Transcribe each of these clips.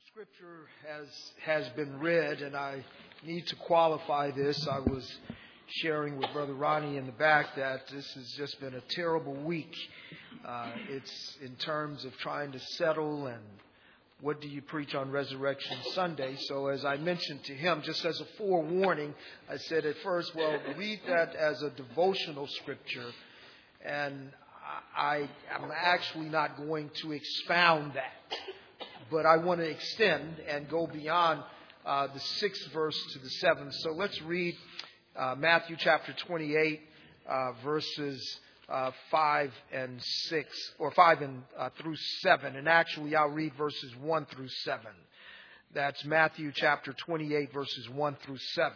Scripture has been read, and I need to qualify this. I was sharing with Brother Ronnie in the back that this has just been a terrible week. It's in terms of trying to settle and what do you preach on Resurrection Sunday. So as I mentioned to him, just as a forewarning, I said at first, well, read that as a devotional scripture, and I'm actually not going to expound that. But I want to extend and go beyond the 6th verse to the 7th. So let's read Matthew chapter 28, verses 5 and 6, or 5 and through 7. And actually, I'll read verses 1 through 7. That's Matthew chapter 28, verses 1 through 7.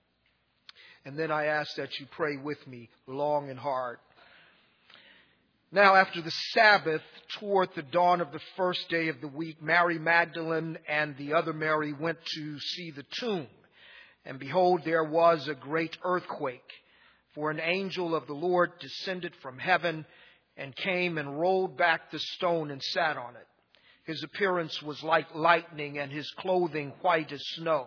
And then I ask that you pray with me long and hard. Now, after the Sabbath, toward the dawn of the first day of the week, Mary Magdalene and the other Mary went to see the tomb. And behold, there was a great earthquake, for an angel of the Lord descended from heaven and came and rolled back the stone and sat on it. His appearance was like lightning, and his clothing white as snow.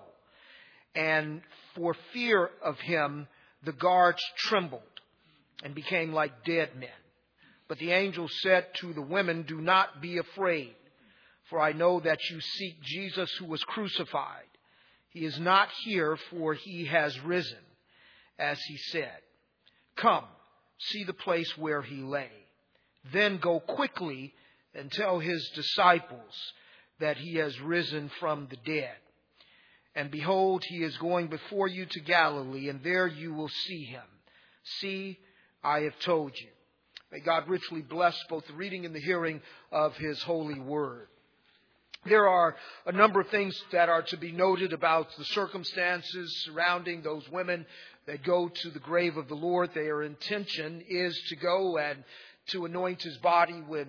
And for fear of him, the guards trembled and became like dead men. But the angel said to the women, "Do not be afraid, for I know that you seek Jesus who was crucified. He is not here, for he has risen, as he said. Come, see the place where he lay. Then go quickly and tell his disciples that he has risen from the dead. And behold, he is going before you to Galilee, and there you will see him. See, I have told you." May God richly bless both the reading and the hearing of His holy word. There are a number of things that are to be noted about the circumstances surrounding those women that go to the grave of the Lord. Their intention is to go and to anoint his body with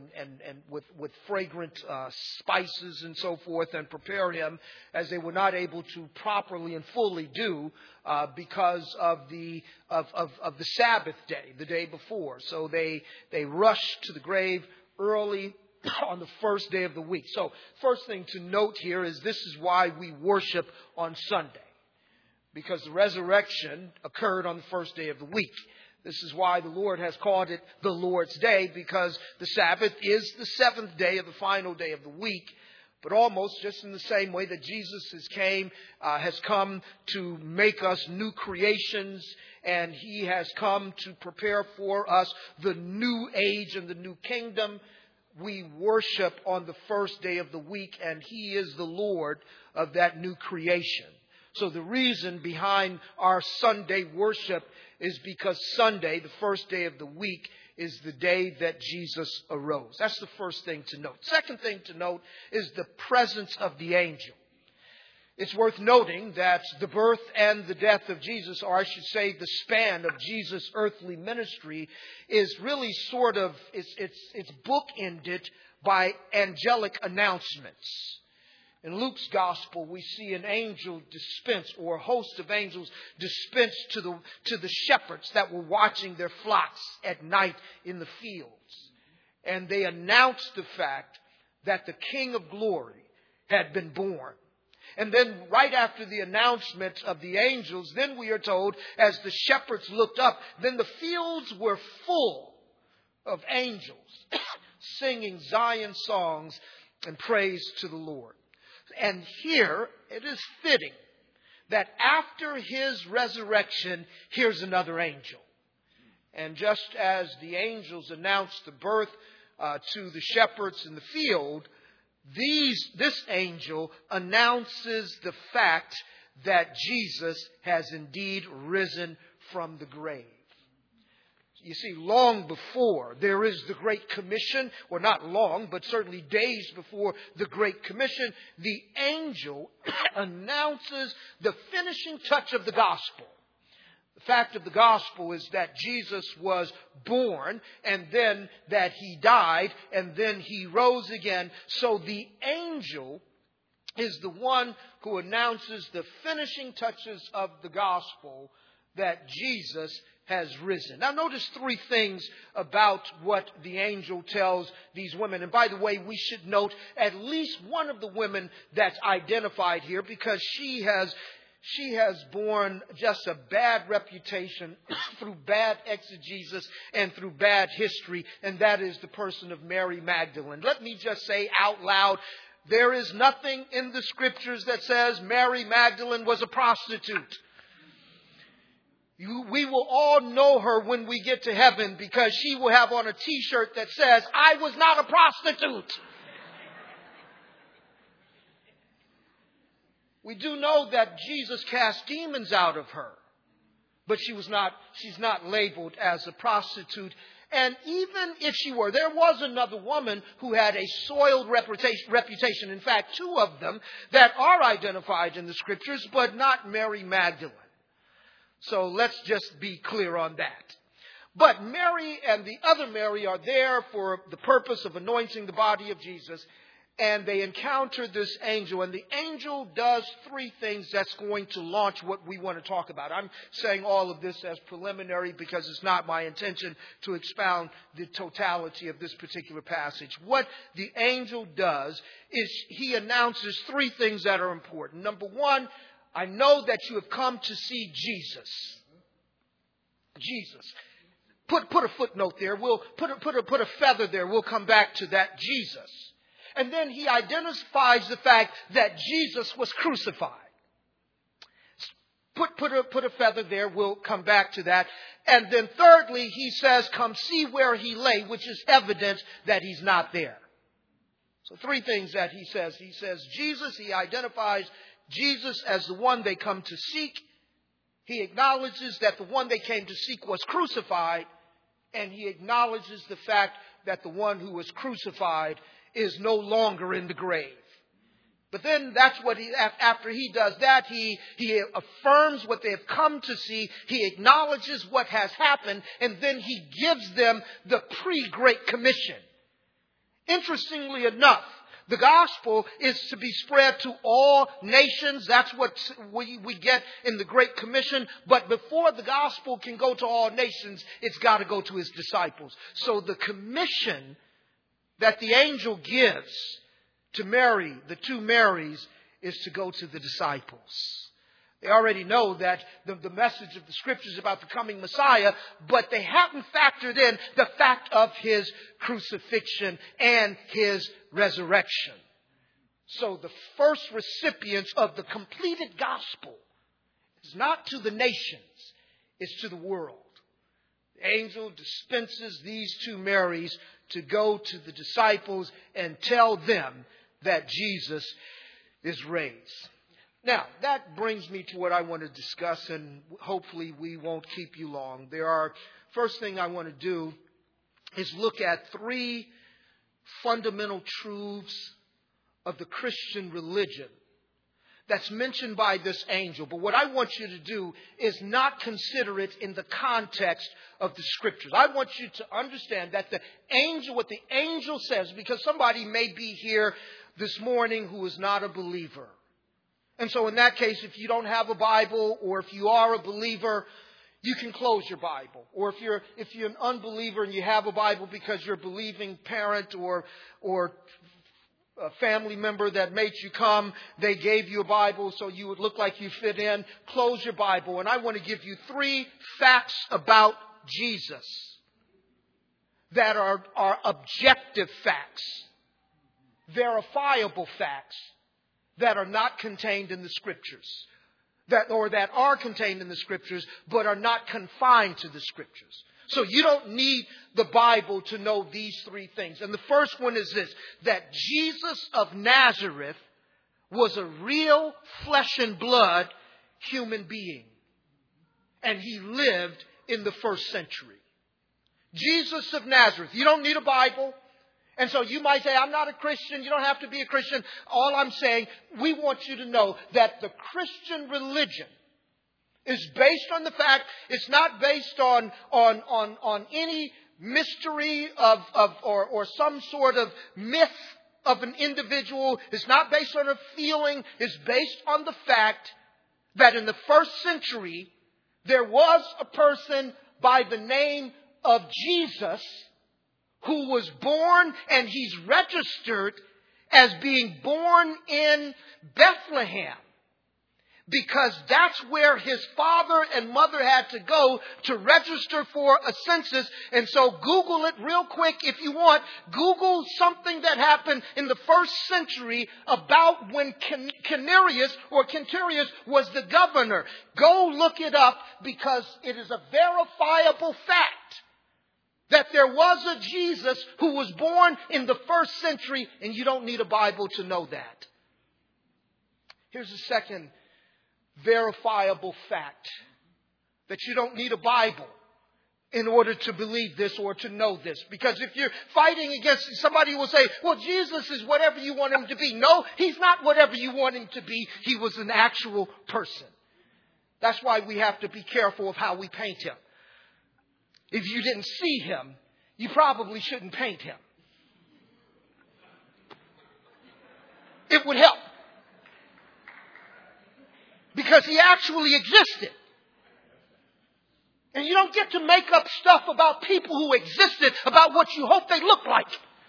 fragrant spices and so forth, and prepare him, as they were not able to properly and fully do because of the Sabbath day, the day before. So they rushed to the grave early on the first day of the week. So first thing to note here is this is why we worship on Sunday, because the resurrection occurred on the first day of the week. This is why the Lord has called it the Lord's Day, because the Sabbath is the seventh day of the final day of the week. But almost just in the same way that Jesus has come to make us new creations, and He has come to prepare for us the new age and the new kingdom, we worship on the first day of the week, and He is the Lord of that new creation. So the reason behind our Sunday worship is because Sunday, the first day of the week, is the day that Jesus arose. That's the first thing to note. Second thing to note is the presence of the angel. It's worth noting that the birth and the death of Jesus, or I should say the span of Jesus' earthly ministry, is really it's bookended by angelic announcements. In Luke's gospel, we see an angel dispense, or a host of angels dispense to the shepherds that were watching their flocks at night in the fields. And they announced the fact that the King of Glory had been born. And then right after the announcement of the angels, then we are told, as the shepherds looked up, then the fields were full of angels singing Zion songs and praise to the Lord. And here it is fitting that after His resurrection, here's another angel. And just as the angels announced the birth to the shepherds in the field, this angel announces the fact that Jesus has indeed risen from the grave. You see, long before there is the Great Commission, or not long, but certainly days before the Great Commission, the angel announces the finishing touch of the gospel. The fact of the gospel is that Jesus was born, and then that He died, and then He rose again. So the angel is the one who announces the finishing touches of the gospel, that Jesus has risen. Now notice three things about what the angel tells these women. And by the way, we should note at least one of the women that's identified here, because she has borne just a bad reputation through bad exegesis and through bad history, and that is the person of Mary Magdalene. Let me just say out loud, there is nothing in the scriptures that says Mary Magdalene was a prostitute. We will all know her when we get to heaven, because she will have on a t-shirt that says, "I was not a prostitute." We do know that Jesus cast demons out of her, but she's not labeled as a prostitute. And even if she were, there was another woman who had a soiled reputation. In fact, two of them that are identified in the scriptures, but not Mary Magdalene. So let's just be clear on that. But Mary and the other Mary are there for the purpose of anointing the body of Jesus. And they encounter this angel. And the angel does three things that's going to launch what we want to talk about. I'm saying all of this as preliminary because it's not my intention to expound the totality of this particular passage. What the angel does is he announces three things that are important. Number one, I know that you have come to see Jesus. Jesus. Put a footnote there. We'll put a feather there. We'll come back to that. Jesus. And then he identifies the fact that Jesus was crucified. Put a feather there. We'll come back to that. And then thirdly, he says, come see where he lay, which is evidence that he's not there. So three things that he says. He says Jesus. He identifies Jesus as the one they come to seek. He acknowledges that the one they came to seek was crucified. And he acknowledges the fact that the one who was crucified is no longer in the grave. But then that's what after he does that, he affirms what they have come to see. He acknowledges what has happened. And then he gives them the pre-Great Commission. Interestingly enough, the gospel is to be spread to all nations. That's what we get in the Great Commission. But before the gospel can go to all nations, it's got to go to his disciples. So the commission that the angel gives to Mary, the two Marys, is to go to the disciples. They already know that the message of the scriptures about the coming Messiah, but they haven't factored in the fact of his crucifixion and his resurrection. So the first recipients of the completed gospel is not to the nations, it's to the world. The angel dispenses these two Marys to go to the disciples and tell them that Jesus is raised. Now, that brings me to what I want to discuss, and hopefully we won't keep you long. First thing I want to do is look at three fundamental truths of the Christian religion that's mentioned by this angel. But what I want you to do is not consider it in the context of the scriptures. I want you to understand that what the angel says, because somebody may be here this morning who is not a believer. And so in that case, if you don't have a Bible, or if you are a believer, you can close your Bible. Or if you're an unbeliever and you have a Bible because you're a believing parent or a family member that made you come, they gave you a Bible so you would look like you fit in, close your Bible. And I want to give you three facts about Jesus that are objective facts, verifiable facts, that are not contained in the scriptures, that are contained in the scriptures, but are not confined to the scriptures. So you don't need the Bible to know these three things. And the first one is this, that Jesus of Nazareth was a real flesh and blood human being. And he lived in the first century. Jesus of Nazareth. You don't need a Bible. And so you might say, I'm not a Christian. You don't have to be a Christian. All I'm saying, we want you to know that the Christian religion is based on the fact, it's not based on any mystery or some sort of myth of an individual. It's not based on a feeling. It's based on the fact that in the first century, there was a person by the name of Jesus, who was born, and he's registered as being born in Bethlehem, because that's where his father and mother had to go to register for a census. And so Google it real quick if you want. Google something that happened in the first century about when Quirinius was the governor. Go look it up, because it is a verifiable fact that there was a Jesus who was born in the first century, and you don't need a Bible to know that. Here's the second verifiable fact, that you don't need a Bible in order to believe this or to know this. Because if you're fighting against, somebody will say, well, Jesus is whatever you want him to be. No, he's not whatever you want him to be. He was an actual person. That's why we have to be careful of how we paint him. If you didn't see him, you probably shouldn't paint him. It would help. Because he actually existed. And you don't get to make up stuff about people who existed, about what you hope they look like.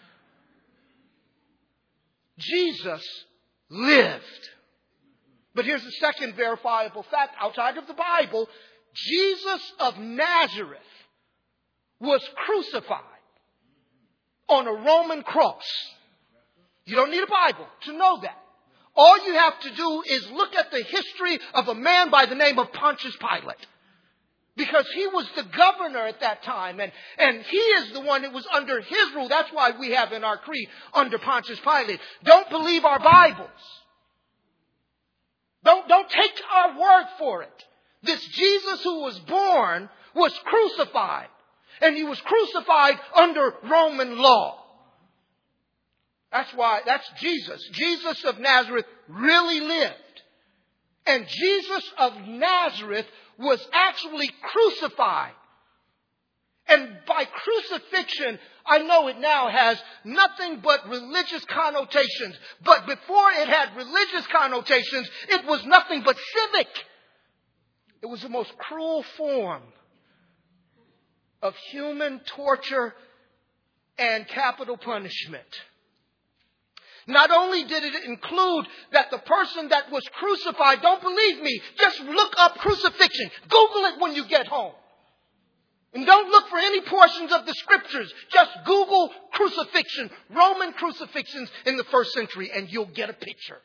Jesus lived. But here's the second verifiable fact outside of the Bible. Jesus of Nazareth was crucified on a Roman cross. You don't need a Bible to know that. All you have to do is look at the history of a man by the name of Pontius Pilate. Because he was the governor at that time. And he is the one that was under his rule. That's why we have in our creed, under Pontius Pilate. Don't believe our Bibles. Don't take our word for it. This Jesus who was born was crucified. And he was crucified under Roman law. That's Jesus. Jesus of Nazareth really lived. And Jesus of Nazareth was actually crucified. And by crucifixion, I know it now has nothing but religious connotations. But before it had religious connotations, it was nothing but civic. It was the most cruel form of human torture and capital punishment. Not only did it include that the person that was crucified, don't believe me, just look up crucifixion. Google it when you get home. And don't look for any portions of the scriptures. Just Google crucifixion, Roman crucifixions in the first century, and you'll get a picture.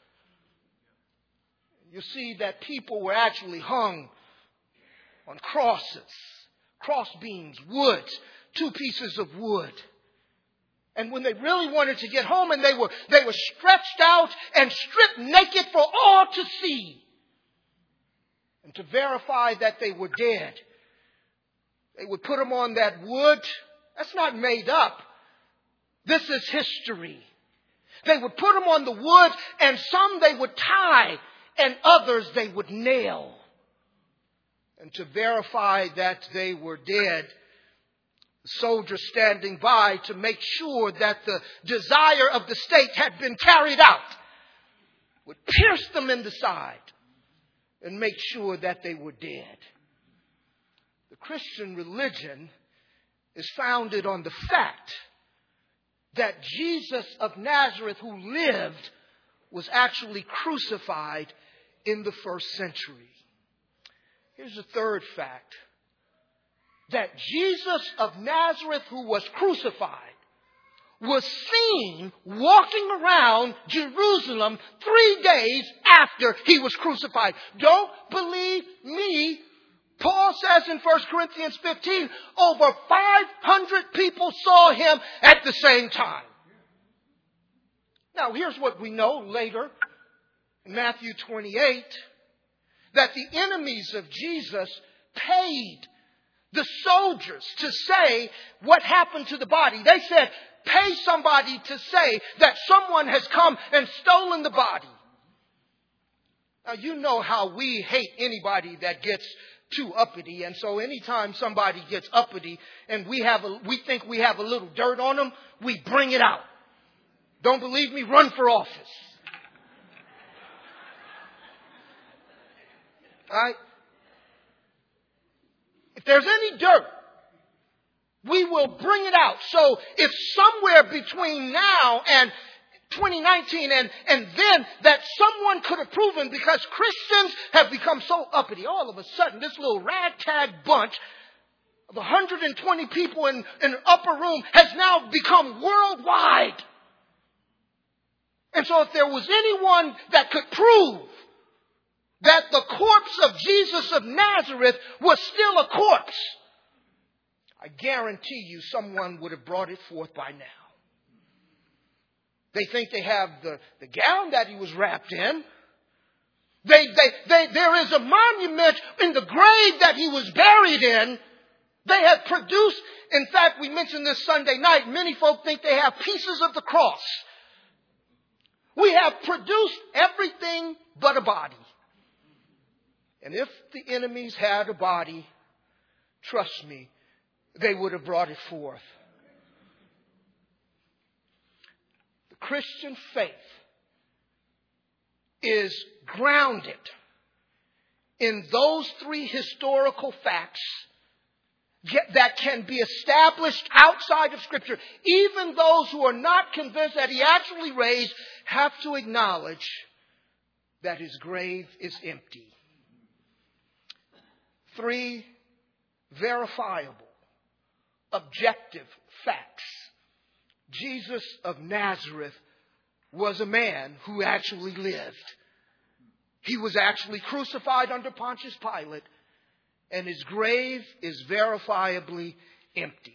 You see that people were actually hung on crosses, crossbeams, wood, 2 pieces of wood. And when they really wanted to get home, and they were stretched out and stripped naked for all to see. And to verify that they were dead, they would put them on that wood. That's not made up. This is history. They would put them on the wood, and some they would tie, and others they would nail. And to verify that they were dead, soldiers standing by to make sure that the desire of the state had been carried out would pierce them in the side and make sure that they were dead. The Christian religion is founded on the fact that Jesus of Nazareth, who lived, was actually crucified in the first century. Here's the third fact. That Jesus of Nazareth, who was crucified, was seen walking around Jerusalem 3 days after he was crucified. Don't believe me. Paul says in 1 Corinthians 15, over 500 people saw him at the same time. Now, here's what we know later in Matthew 28, that the enemies of Jesus paid the soldiers to say what happened to the body. They said, pay somebody to say that someone has come and stolen the body. Now, you know how we hate anybody that gets too uppity. And so anytime somebody gets uppity and we think we have a little dirt on them, we bring it out. Don't believe me? Run for office. All right? If there's any dirt We will bring it out. So if somewhere between now and 2019 and then that someone could have proven, because Christians have become so uppity, all of a sudden this little ragtag bunch of 120 people in an upper room has now become worldwide. And so if there was anyone that could prove that the corpse of Jesus of Nazareth was still a corpse, I guarantee you someone would have brought it forth by now. They think they have the gown that he was wrapped in. There is a monument in the grave that he was buried in. They have produced, in fact, we mentioned this Sunday night, many folk think they have pieces of the cross. We have produced everything but a body. And if the enemies had a body, trust me, they would have brought it forth. The Christian faith is grounded in those three historical facts that can be established outside of Scripture. Even those who are not convinced that he actually raised have to acknowledge that his grave is empty. Three verifiable, objective facts. Jesus of Nazareth was a man who actually lived. He was actually crucified under Pontius Pilate, and his grave is verifiably empty.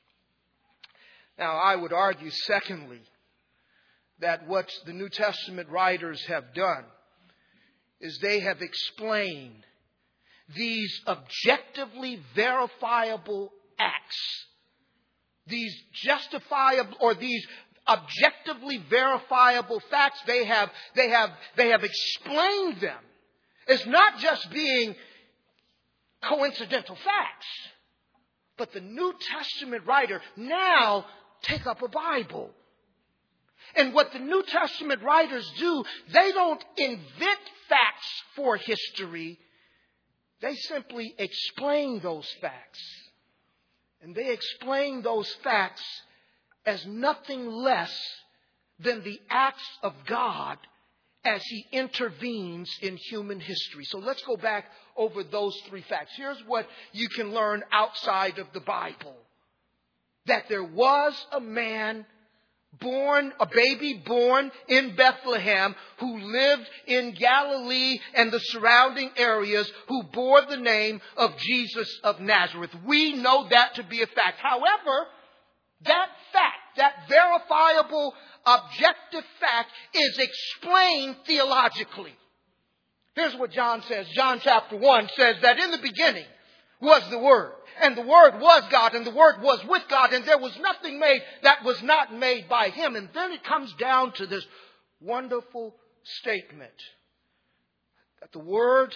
Now, I would argue, secondly, that what the New Testament writers have done is they have explained these objectively verifiable acts, these justifiable or these objectively verifiable facts. They have explained them as not just being coincidental facts, but the New Testament writer now take up a Bible. And what the New Testament writers do, they don't invent facts for history. They simply explain those facts. And they explain those facts as nothing less than the acts of God as he intervenes in human history. So let's go back over those three facts. Here's what you can learn outside of the Bible. That there was a man born, a baby born in Bethlehem who lived in Galilee and the surrounding areas who bore the name of Jesus of Nazareth. We know that to be a fact. However, that fact, that verifiable, objective fact is explained theologically. Here's what John says. John chapter 1 says that in the beginning was the Word. And the Word was God, and the Word was with God, and there was nothing made that was not made by Him. And then it comes down to this wonderful statement that the Word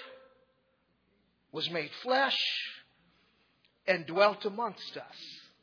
was made flesh and dwelt amongst us.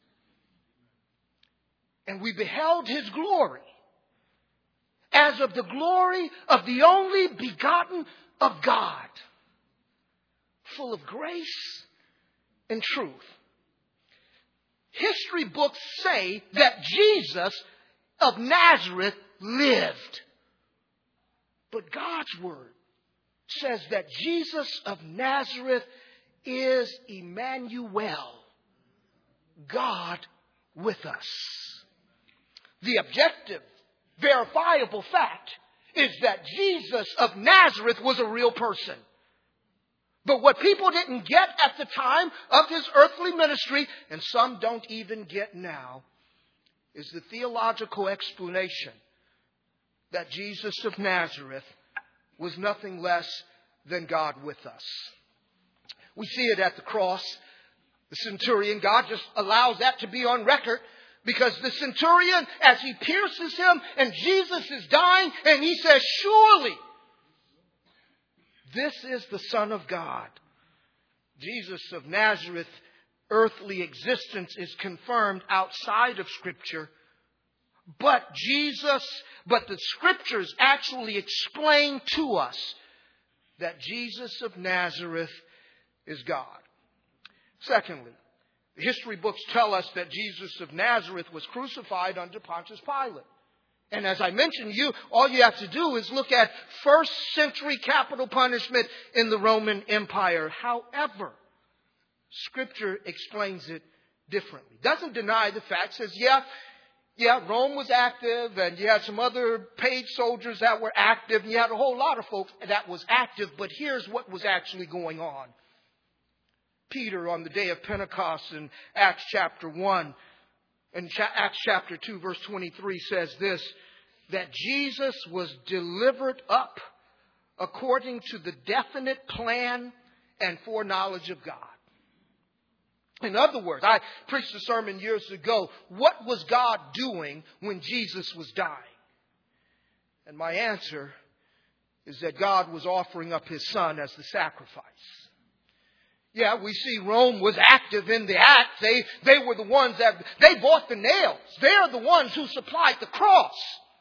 And we beheld His glory as of the glory of the only begotten of God, full of grace and truth. History books say that Jesus of Nazareth lived. But God's Word says that Jesus of Nazareth is Emmanuel, God with us. The objective, verifiable fact is that Jesus of Nazareth was a real person. But what people didn't get at the time of his earthly ministry, and some don't even get now, is the theological explanation that Jesus of Nazareth was nothing less than God with us. We see it at the cross. The centurion, God just allows that to be on record, because the centurion, as he pierces him and Jesus is dying, and he says, "Surely this is the Son of God." Jesus of Nazareth, earthly existence is confirmed outside of Scripture. But the Scriptures actually explain to us that Jesus of Nazareth is God. Secondly, The history books tell us that Jesus of Nazareth was crucified under Pontius Pilate. And as I mentioned, all you have to do is look at first century capital punishment in the Roman Empire. However, Scripture explains it differently. Doesn't deny the fact, says, Rome was active, and you had some other paid soldiers that were active, and you had a whole lot of folks that was active, but here's what was actually going on. Peter, on the day of Pentecost in Acts chapter 1, and Acts chapter 2, verse 23 says this, that Jesus was delivered up according to the definite plan and foreknowledge of God. In other words, I preached a sermon years ago, what was God doing when Jesus was dying? And my answer is that God was offering up His Son as the sacrifice. Yeah, we see Rome was active in the act. They were the ones they bought the nails. They're the ones who supplied the cross.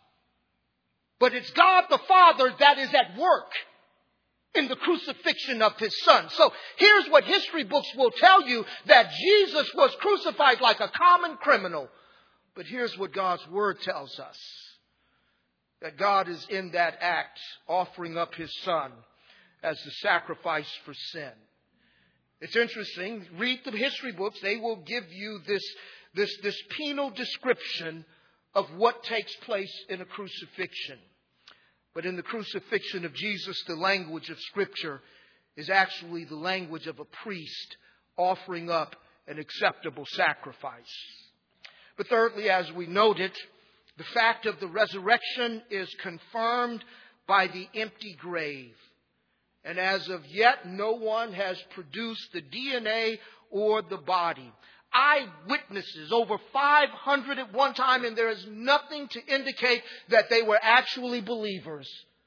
But it's God the Father that is at work in the crucifixion of His Son. So here's what history books will tell you, that Jesus was crucified like a common criminal. But here's what God's Word tells us, that God is in that act offering up His Son as the sacrifice for sin. It's interesting. Read the history books. They will give you this penal description of what takes place in a crucifixion. But in the crucifixion of Jesus, the language of Scripture is actually the language of a priest offering up an acceptable sacrifice. But thirdly, as we noted, the fact of the resurrection is confirmed by the empty grave. And as of yet, no one has produced the DNA or the body. Eyewitnesses, over 500 at one time, and there is nothing to indicate that they were actually believers.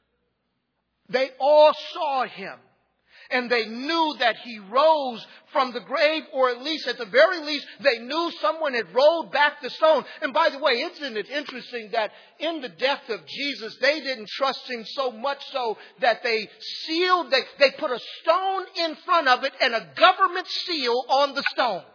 They all saw Him. And they knew that He rose from the grave, or at least, at the very least, they knew someone had rolled back the stone. And by the way, isn't it interesting that in the death of Jesus, they didn't trust Him so much so that they put a stone in front of it and a government seal on the stone.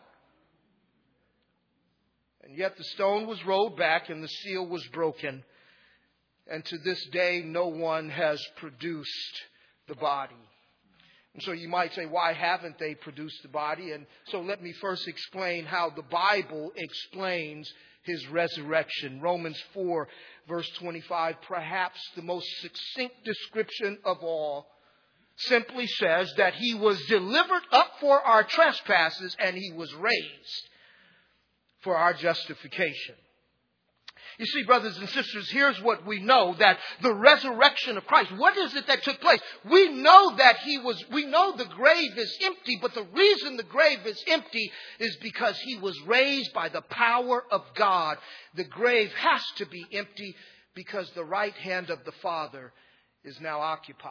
And yet the stone was rolled back and the seal was broken. And to this day, no one has produced the body. And so you might say, why haven't they produced the body? And so let me first explain how the Bible explains His resurrection. Romans 4, verse 25, perhaps the most succinct description of all, simply says that He was delivered up for our trespasses and He was raised for our justification. You see, brothers and sisters, here's what we know, that the resurrection of Christ, what is it that took place? We know the grave is empty, but the reason the grave is empty is because He was raised by the power of God. The grave has to be empty because the right hand of the Father is now occupied.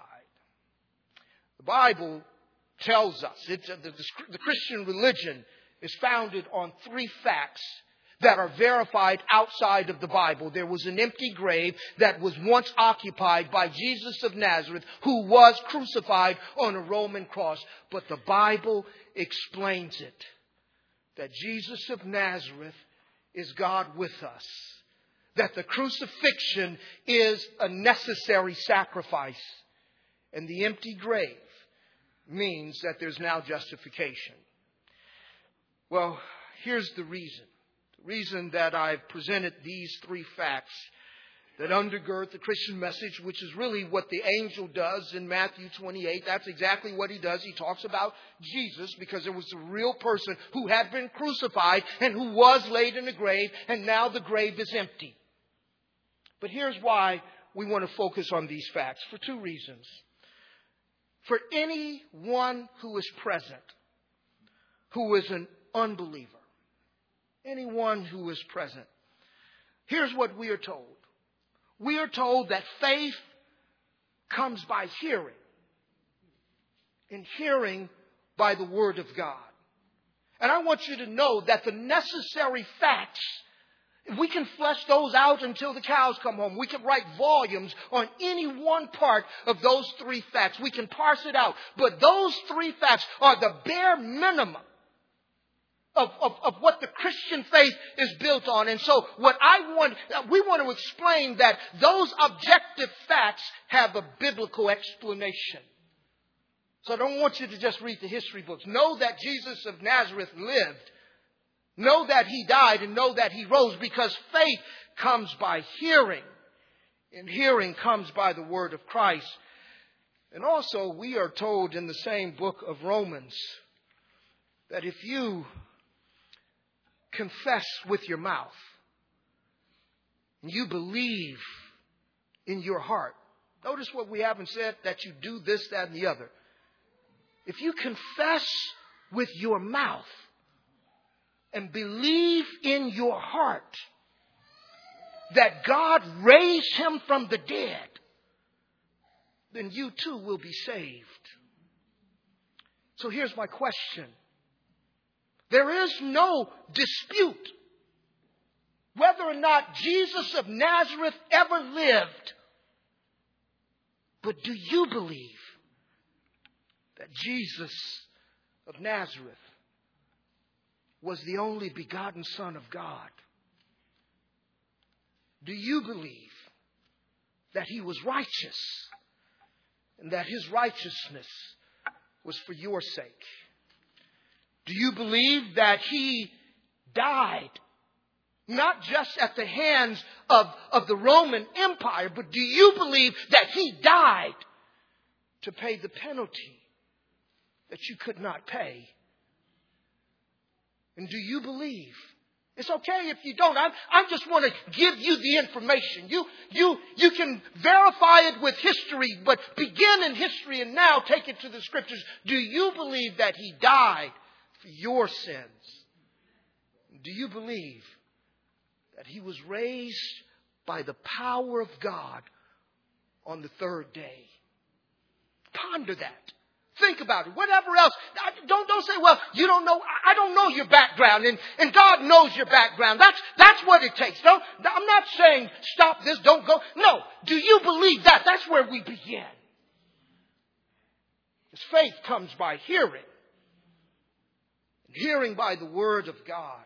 The Bible tells us, the Christian religion is founded on three facts that are verified outside of the Bible. There was an empty grave that was once occupied by Jesus of Nazareth, who was crucified on a Roman cross. But the Bible explains it, that Jesus of Nazareth is God with us, that the crucifixion is a necessary sacrifice, and the empty grave means that there's now justification. Well, here's the reason. The reason that I've presented these three facts that undergird the Christian message, which is really what the angel does in Matthew 28. That's exactly what he does. He talks about Jesus because there was a real person who had been crucified and who was laid in a grave, and now the grave is empty. But here's why we want to focus on these facts, for two reasons. For anyone who is present, who is an unbeliever, anyone who is present, here's what we are told. We are told that faith comes by hearing, and hearing by the Word of God. And I want you to know that the necessary facts, we can flesh those out until the cows come home. We can write volumes on any one part of those three facts. We can parse it out. But those three facts are the bare minimum of what the Christian faith is built on. And so we want to explain that those objective facts have a biblical explanation. So I don't want you to just read the history books. Know that Jesus of Nazareth lived. Know that he died and know that he rose, because faith comes by hearing. And hearing comes by the word of Christ. And also we are told in the same book of Romans that if you confess with your mouth and you believe in your heart. Notice what we haven't said, that you do this, that, and the other. If you confess with your mouth and believe in your heart that God raised him from the dead, then you too will be saved. So here's my question. There is no dispute whether or not Jesus of Nazareth ever lived. But do you believe that Jesus of Nazareth was the only begotten Son of God? Do you believe that he was righteous and that his righteousness was for your sake? Do you believe that he died not just at the hands of the Roman Empire, but do you believe that he died to pay the penalty that you could not pay? And do you believe? It's okay if you don't. I just want to give you the information. You can verify it with history, but begin in history and now take it to the scriptures. Do you believe that he died for your sins? Do you believe that he was raised by the power of God on the third day? Ponder that. Think about it. Whatever else. Don't say, well, you don't know. I don't know your background. And God knows your background. That's what it takes. I'm not saying stop this, don't go. No. Do you believe that? That's where we begin. Because faith comes by hearing. And hearing by the word of God.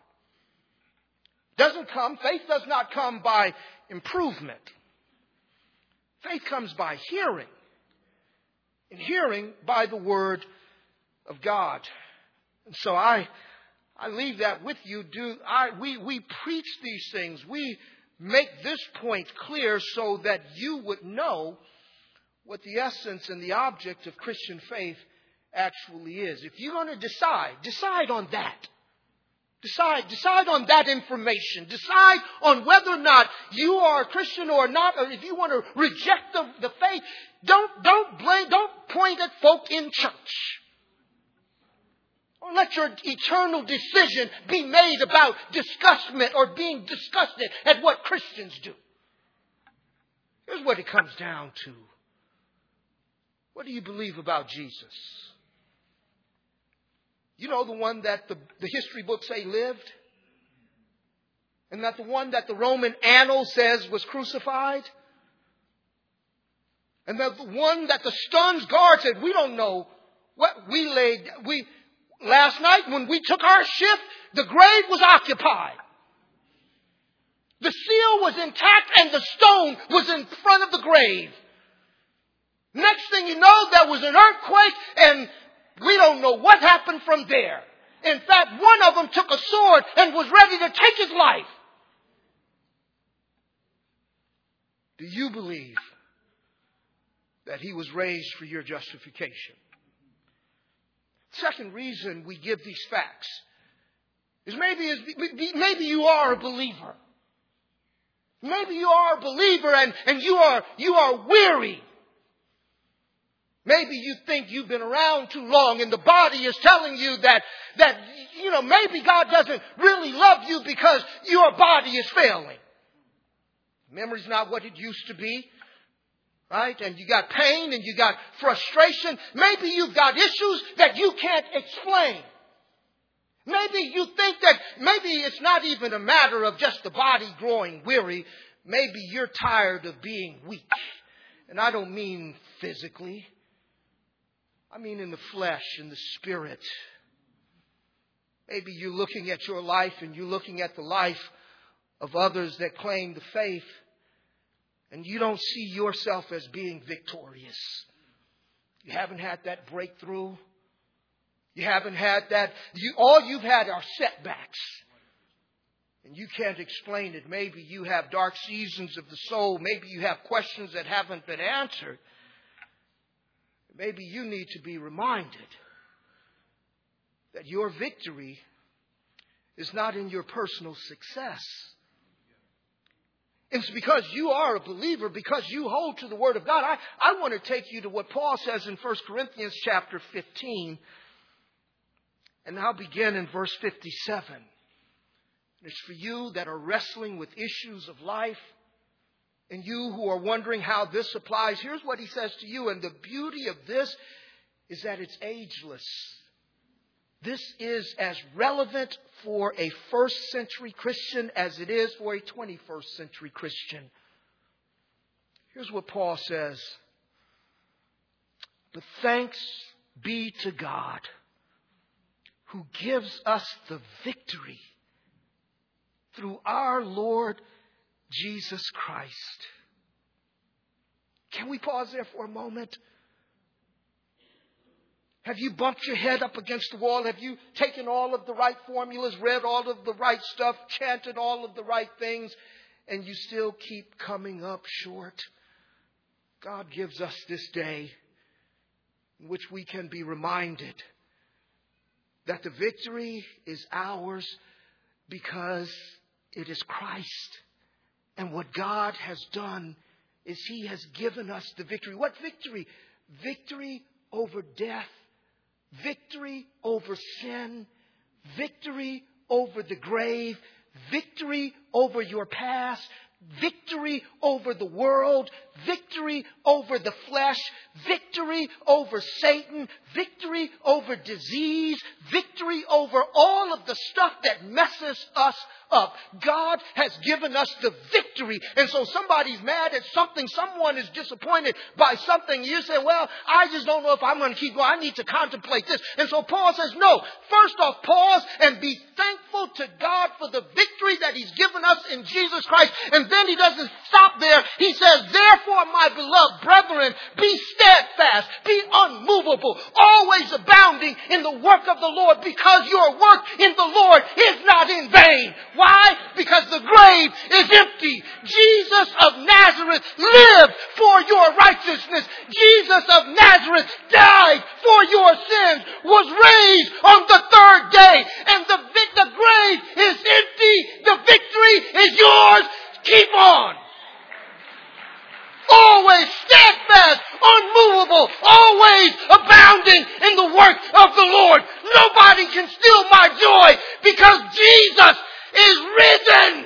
Faith does not come by improvement. Faith comes by hearing. And hearing by the word of God. And so I leave that with you. We preach these things. We make this point clear so that you would know what the essence and the object of Christian faith actually is. If you're going to decide on that. Decide on that information. Decide on whether or not you are a Christian or not, or if you want to reject the faith. Don't point at folk in church. Or let your eternal decision be made about disgustment or being disgusted at what Christians do. Here's what it comes down to. What do you believe about Jesus? You know, the one that the history books say lived? And that the one that the Roman annal says was crucified? And the one that the stunned guard said, we don't know what last night when we took our shift, the grave was occupied. The seal was intact and the stone was in front of the grave. Next thing you know, there was an earthquake and we don't know what happened from there. In fact, one of them took a sword and was ready to take his life. Do you believe that he was raised for your justification? Second reason we give these facts is maybe you are a believer. Maybe you are a believer and you are weary. Maybe you think you've been around too long and the body is telling you that maybe God doesn't really love you because your body is failing. Memory's not what it used to be. Right? And you got pain and you got frustration. Maybe you've got issues that you can't explain. Maybe you think that maybe it's not even a matter of just the body growing weary. Maybe you're tired of being weak. And I don't mean physically. I mean in the flesh, in the spirit. Maybe you're looking at your life and you're looking at the life of others that claim the faith, and you don't see yourself as being victorious. You haven't had that breakthrough. You haven't had that. All you've had are setbacks. And you can't explain it. Maybe you have dark seasons of the soul. Maybe you have questions that haven't been answered. Maybe you need to be reminded that your victory is not in your personal success. It's because you are a believer, because you hold to the Word of God. I want to take you to what Paul says in 1 Corinthians chapter 15. And I'll begin in verse 57. It's for you that are wrestling with issues of life, and you who are wondering how this applies. Here's what he says to you. And the beauty of this is that it's ageless. This is as relevant for a first century Christian as it is for a 21st century Christian. Here's what Paul says. But thanks be to God who gives us the victory through our Lord Jesus Christ. Can we pause there for a moment? Have you bumped your head up against the wall? Have you taken all of the right formulas, read all of the right stuff, chanted all of the right things, and you still keep coming up short? God gives us this day in which we can be reminded that the victory is ours because it is Christ. And what God has done is He has given us the victory. What victory? Victory over death. Victory over sin. Victory over the grave. Victory over your past. Victory over the world. Victory over the flesh. Victory over Satan. Victory over disease. Victory over all of the stuff that messes us up. God has given us the victory. And so somebody's mad at something. Someone is disappointed by something. You say, well, I just don't know if I'm going to keep going. I need to contemplate this. And so Paul says, no. First off, pause and be thankful to God for the victory that He's given us in Jesus Christ. And then he doesn't stop there. He says, therefore, my beloved brethren, be steadfast, be unmovable, always abounding in the work of the Lord, because your work in the Lord is not in vain. Why? Because the grave is empty. Jesus of Nazareth lived for your righteousness. Jesus of Nazareth died for your sins, was raised on the third day, and the grave is empty. The victory is yours. Keep on. Always steadfast, unmovable, always abounding in the work of the Lord. Nobody can steal my joy because Jesus is risen.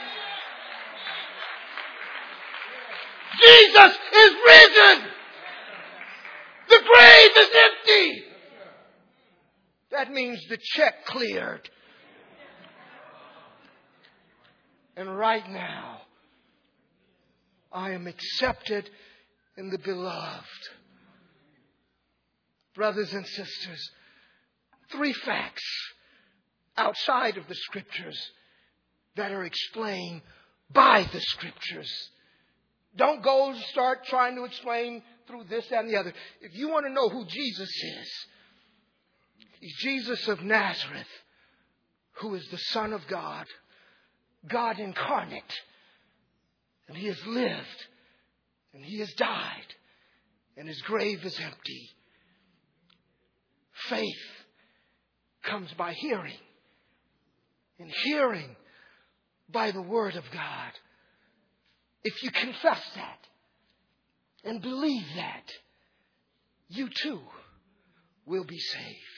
Jesus is risen. The grave is empty. That means the check cleared. And right now, I am accepted in the beloved. Brothers and sisters, 3 facts outside of the Scriptures that are explained by the Scriptures. Don't go start trying to explain through this and the other. If you want to know who Jesus is, He's Jesus of Nazareth, who is the Son of God, God incarnate. And He has lived, and He has died, and His grave is empty. Faith comes by hearing, and hearing by the Word of God. If you confess that and believe that, you too will be saved.